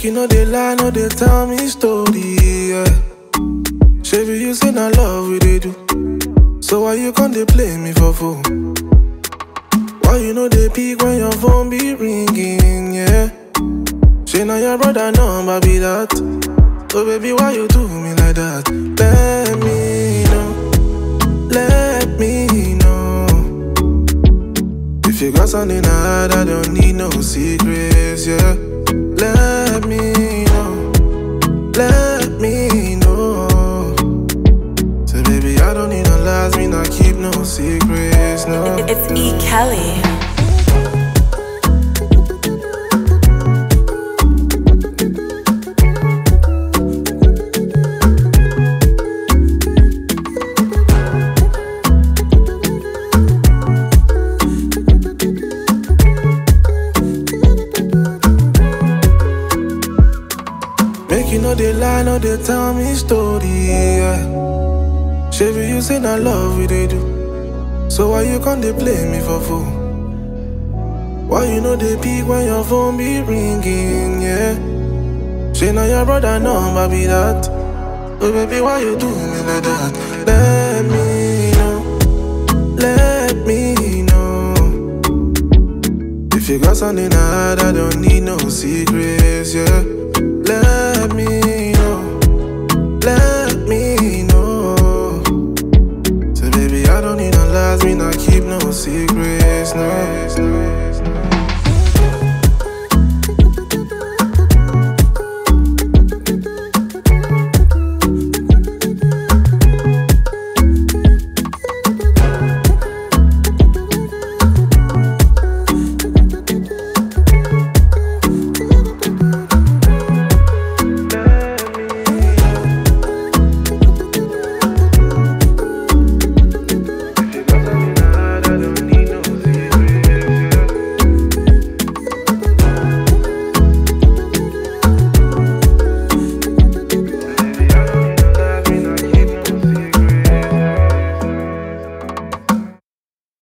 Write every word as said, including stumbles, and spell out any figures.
you know they lie, no they tell me story, yeah. Shabby, you say na love we they do. So why you can't they play me for fool? Why you know they pick when your phone be ringing, yeah? Say now your brother number be that. So baby, why you do me like that? Let me know, let me know. If you got something to hide, I don't need no secrets, yeah. Let me know, let me know. So baby, I don't need no lies, me not keep no secrets, no. It's E. Kelly. Make you know they lie, no they tell me story, yeah. Shabby, you say na love we they do. So why you can't they play me for fool? Why you know they pick when your phone be ringing, yeah? Say now your brother number be that. Oh baby, why you do me like that? Let me know, let me know. If you got something to hide, I don't need no secrets, yeah. Let